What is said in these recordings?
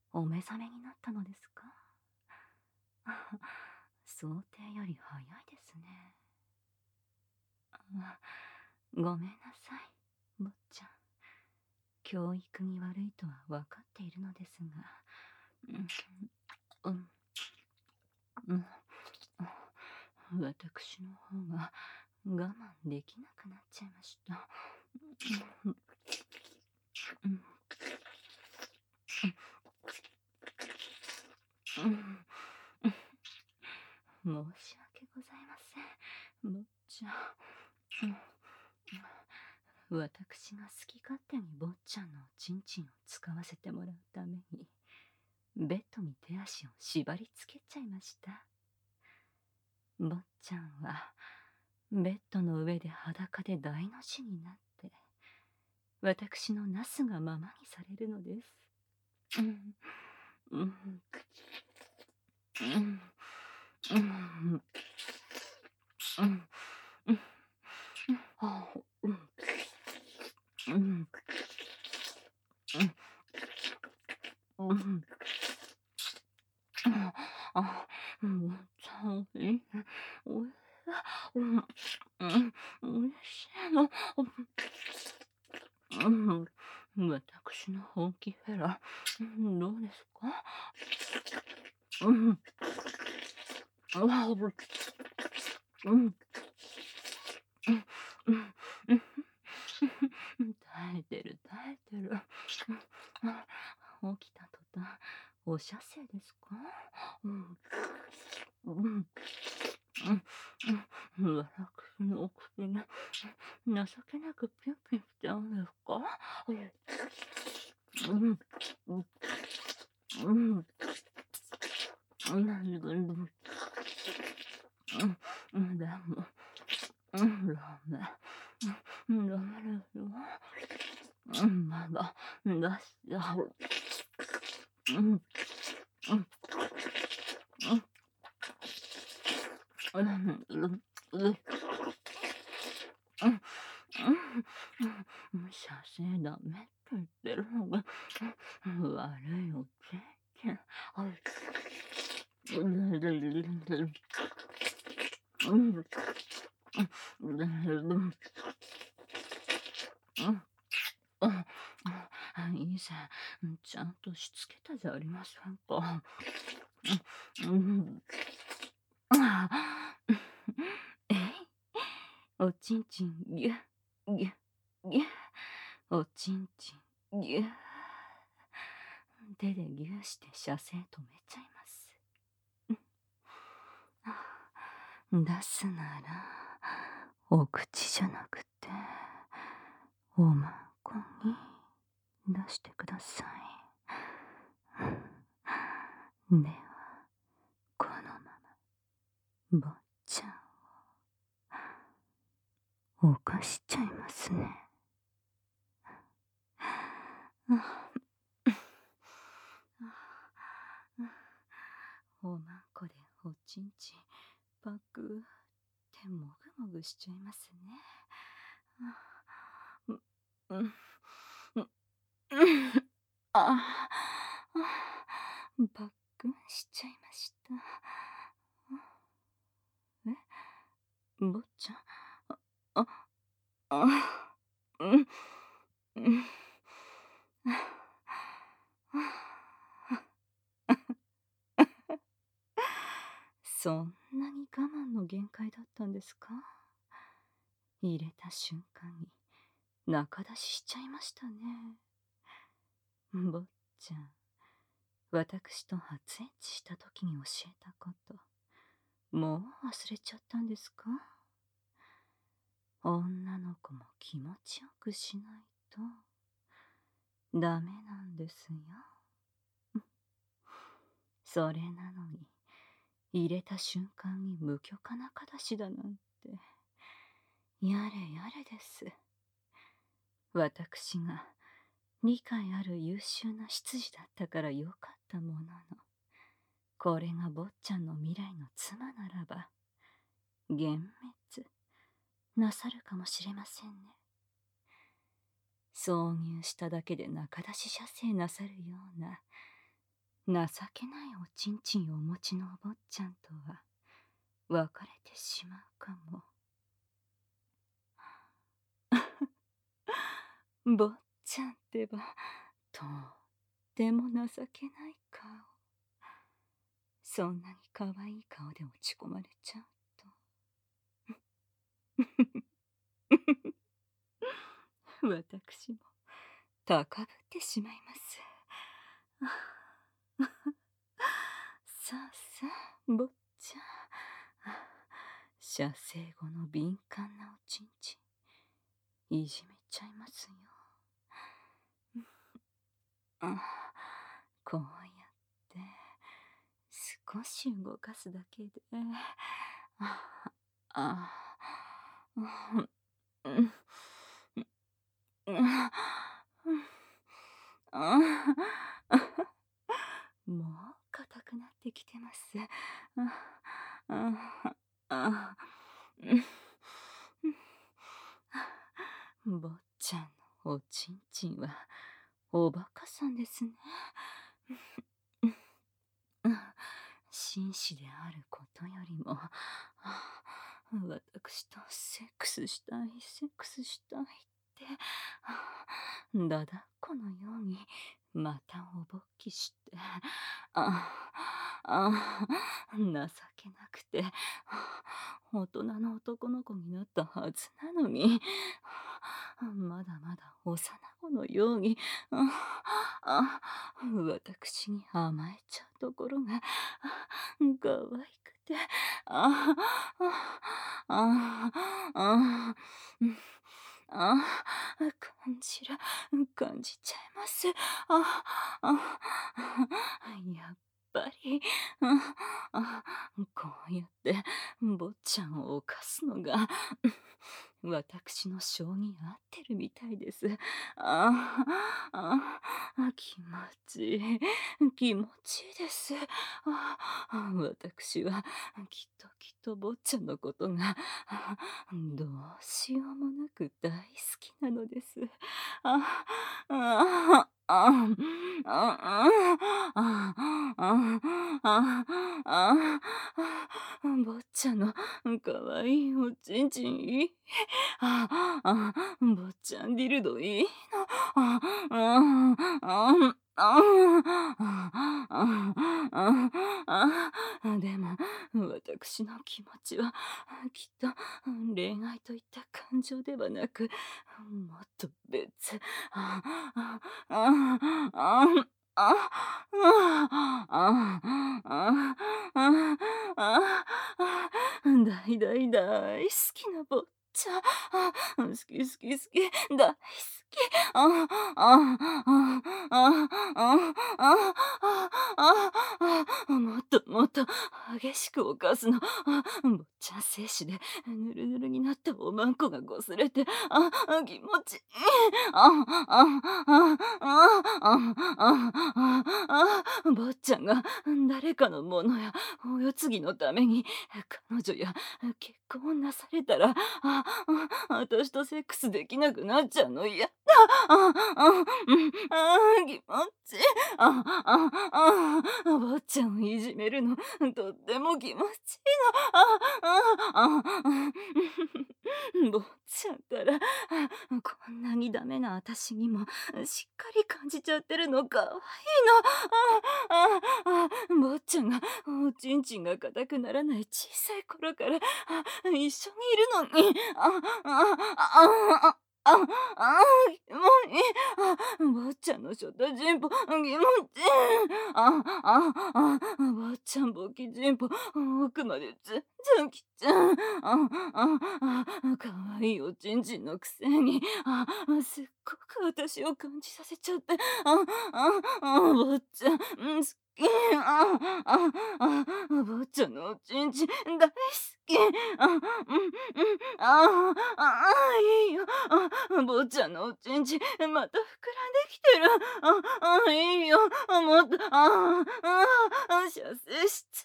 お目覚めになったのですか？想定より早いですね。あ、ごめんなさい、坊ちゃん。教育に悪いとは分かっているのですが、うん、うん、私の方が我慢できなくなっちゃいました。うんうん申し訳ございません、坊ちゃん。私が好き勝手に坊ちゃんのおちんちんを使わせてもらうために、ベッドに手足を縛り付けちゃいました。坊ちゃんは、ベッドの上で裸で大の字になって、私のなすがままにされるのです。うん、うん、うん、うん、うん、うん、あ、うん、うん、うん、うん、あ、うん、寒い。おい、うん、うん、おいしいの。うん、私の本気フェラ、どうですか？うん、うわ、うん、うん、うん、うん、耐えてる耐えてる。起きた途端、お射精ですか？うん、うん、うん、うん、私のお口に情けなくピュンピュンしちゃうんですか？うん、うん、うん、うん、うん、うん、でも、うん、ダメ。うん、ダメですよ。うん、まだ、出しちゃう。うん、うん、うん、うん、うん、うん、うん、射精ダメって言ってるのが、悪いおちんちん。うん、うん、以前、ちゃんとしつけたじゃありませんか。うん、えい、おちんちんぎゅ、ぎゅ、ぎゅ、おちんちんぎゅ。手でぎゅーして射精止めちゃいます。出すなら、お口じゃなくて、おまんこに出してください。では、このまま、坊ちゃんを犯しちゃいますね。おまんこでおちんちんパクってもぐもぐしちゃいますね。うん、うん、うん、あパックンしちゃいました。え、坊ちゃん、あ、あ、うん、うん、そんなに我慢の限界だったんですか？入れた瞬間に中出ししちゃいましたね。坊ちゃん、私と初エッチした時に教えたこと、もう忘れちゃったんですか？女の子も気持ちよくしないとダメなんですよ。それなのに、入れた瞬間に無許可中出しだなんて、やれやれです。私が理解ある優秀な執事だったからよかったものの、これが坊ちゃんの未来の妻ならば、幻滅なさるかもしれませんね。挿入しただけで中出し射精なさるような情けないおちんちんをお持ちのお坊ちゃんとは別れてしまうかも。坊ちゃんってば、とっても情けない顔。そんなに可愛い顔で落ち込まれちゃうと。私も高ぶってしまいます。さあさあ、坊ちゃん。射精後の敏感なおちんちん、いじめちゃいますよ。こうやって少し動かすだけで、ああうんうんもう硬くなってきてます。坊ちゃんのおちんちんはおバカさんですね。紳士であることよりも、私とセックスしたい、セックスしたいって、だだっこのようにまたおぼっきして、情けなくて、大人の男の子になったはずなのに、まだまだ幼子のように、私に甘えちゃうところが、可愛くて、ああ、ああ、感じちゃいます。やっぱり、こうやって坊ちゃんを犯すのが私の性に合ってるみたいです。気持ちいい、気持ちいいです。私はきっと坊ちゃんのことがどうしようもなく大好きなのです。あああ坊ちゃんのかわいいおちんちんいい。坊ちゃんディルドいいの。あああでも私の気持ちはきっと恋愛といった感情ではなく、もっと別。あああああ大大大好きな坊ちゃん。好き好き好き。大好き。ああああああもっともっと激しく犯すの。坊ちゃん精子でぬるぬるになったおまんこが擦れて、気持ちいい。坊ちゃんが誰かのものやお世継ぎのために彼女や結婚なされたら、私とセックスできなくなっちゃうの嫌だ。気持ちいい。坊ちゃんをいじめるのとっても気持ちいいの。坊ちゃんったらこんなにダメな私にもしっかり感じちゃってるのかわいいの。坊ちゃんがおちんちんが硬くならない小さい頃から一緒にいるのに、気持ちいい。坊ちゃんのショタジンポ、気持ちいい。坊ちゃんボキジンポ、奥までずんずんきちゃう。かわいいおちんちんのくせに、すっごく私を感じさせちゃって、坊ちゃん、好き。坊ちゃんのおちんちん大好き。いいよ。坊ちゃんのおちんちんまた膨らんできてる。いいよ。もっと、射精しち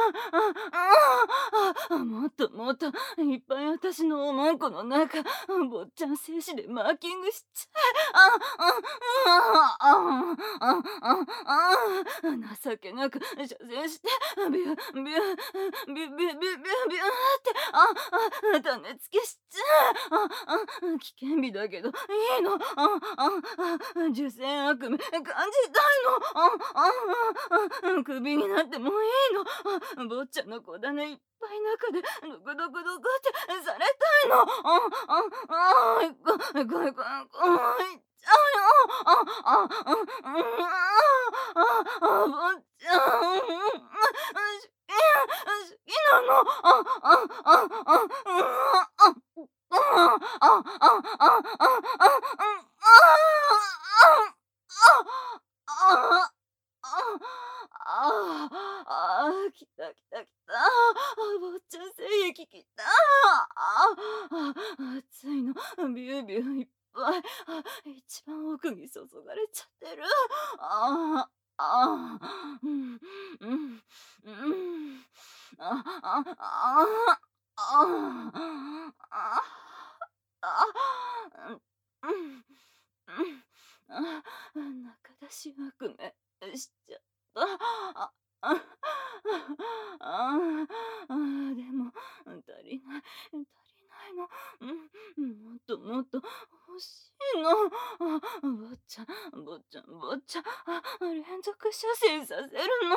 ゃう。もっともっといっぱい私のおまんこの中、坊ちゃん精子でマーキングしちゃう。情情けなく射精して、ビュービュービュービュービュービュービューって種付けしちゃ危険日だけどいいの、受精悪夢感じたいの、クビになってもいいの、坊ちゃんの子種いっぱい中でドクドクドクってされたいの、怖い怖い怖い怖いちゃうよ、坊ちゃん、好きなの、来た来た来た。坊ちゃん精液来た。熱いの。ビュービューいっぱい。一番奥に注がれちゃってる。ああ、うん、うん、うん。あ、あ、あ、あ、あ、うん、うん。中出し悪夢しちゃった。でも足りないの。もっともっと欲しいの。坊ちゃん坊ちゃん坊ちゃん、連続射精させるの。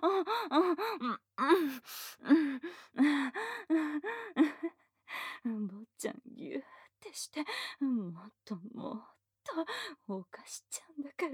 坊ちゃんギューってして、もっともっと犯しちゃうんだから。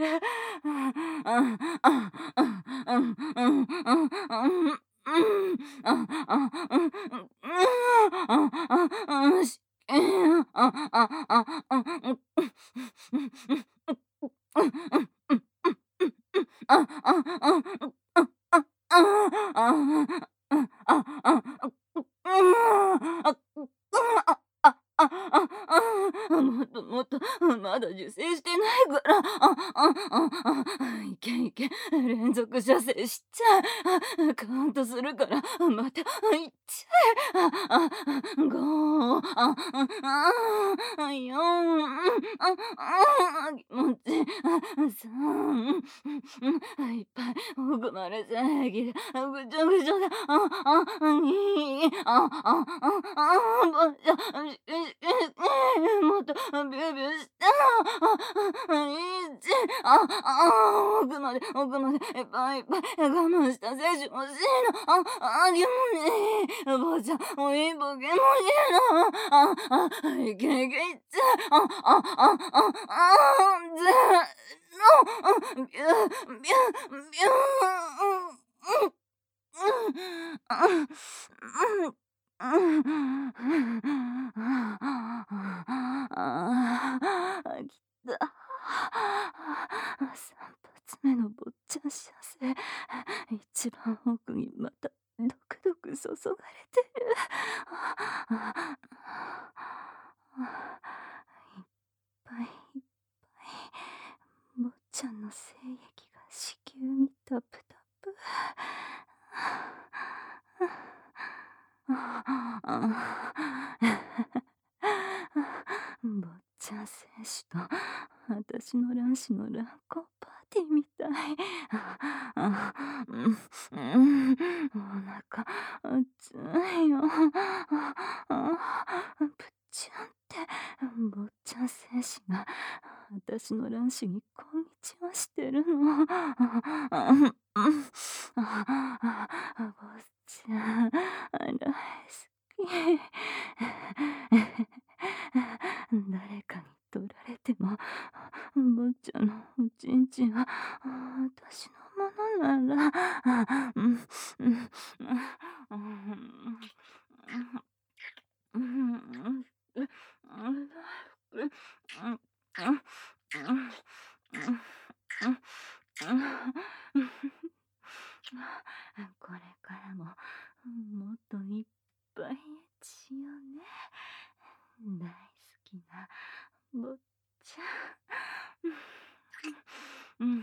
もっともっと、まだ受精してないから。いけいけ、連続射精しちゃう。カウントするから、また、いっちゃえ。5、4、気持ちいい。3、いっぱい含まれ精液で、ぐちょぐちょで、2、もっとビュービューして1、奥まで奥までいっぱいいっぱい我慢した精子欲しいの。でもね、坊ちゃんおいぼけもしいの。いけいけいっちゃぜビュービュービュー来た。3発目の坊ちゃん射精。一番奥にまたドクドク注がれてる。いっぱいいっぱい坊ちゃんの精液が子宮にタプタプ。坊ちゃん精子と私の卵子の乱交パーティーみたい。お腹熱いよ。ぷっちゃんって坊ちゃん精子が私の卵子にこんにちはしてるの。坊ちゃん大好き。誰かに取られても坊ちゃんのおちんちんは私のものなら。これからももっといっぱいエッチしようね。大好きな坊ちゃん。